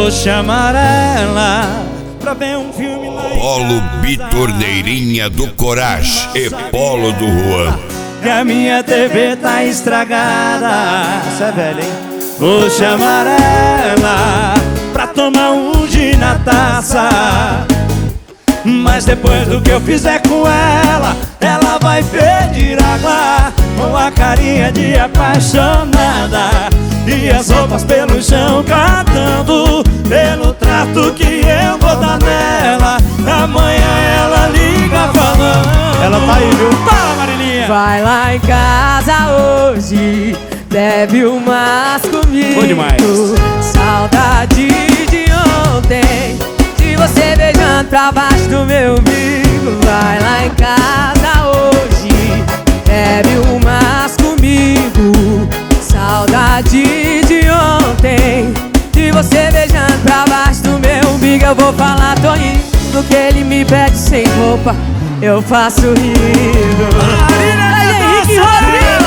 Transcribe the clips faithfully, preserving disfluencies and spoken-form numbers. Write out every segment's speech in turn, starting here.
Vou chamar ela pra ver um filme lá em Polo casa. Bitorneirinha do Coragem e Polo do Juan. Que a minha T V tá estragada. Isso é velho, hein? Vou chamar ela pra tomar um gin na taça. Mas depois do que eu fizer com ela, ela vai pedir água com a carinha de apaixonada e as roupas pelo chão cantando pelo trato que eu vou dar nela. Amanhã ela liga falando. Ela tá aí, viu? Fala, Marilinha! Vai lá em casa hoje, bebe umas comigo. Bom demais. Saudade de ontem, de você beijando pra baixo do meu umbigo. Vai lá em casa hoje, bebe umas comigo. Saudade de ontem, de você beijando pra baixo do meu umbigo. Eu vou falar, tô indo, que ele me pede sem roupa, eu faço rindo. Marília Henrique Rodrigo!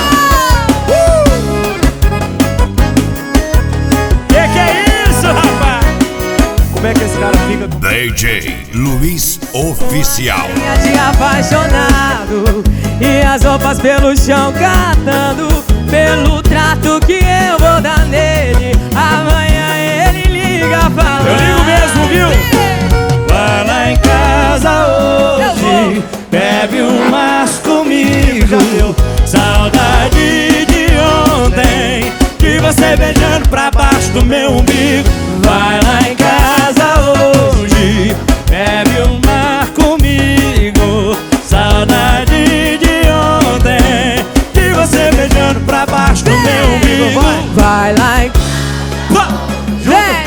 Que que é isso, rapaz? Como é que esse cara fica? D J Luiz Oficial. De apaixonado e as roupas pelo chão catando pelo trato que eu vou dar nele. Amanhã ele liga falando. Eu ligo mesmo, viu? Vai lá em casa hoje, bebe umas comigo. Saudade de ontem, de você beijando pra baixo do meu umbigo. Vai lá em casa hoje, bebe uma comigo. Saudade de ontem, de você beijando pra baixo do meu umbigo. Vai lá em Vem!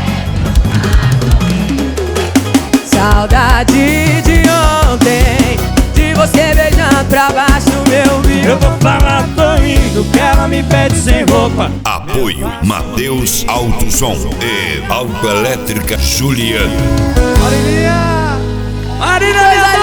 Saudade de ontem, de você beijando pra baixo do meu umbigo. Eu vou falar, tô indo, que ela me pede sem roupa. Apoio Matheus Alto Som e Autoelétrica Juliano. Marilinha! Marília,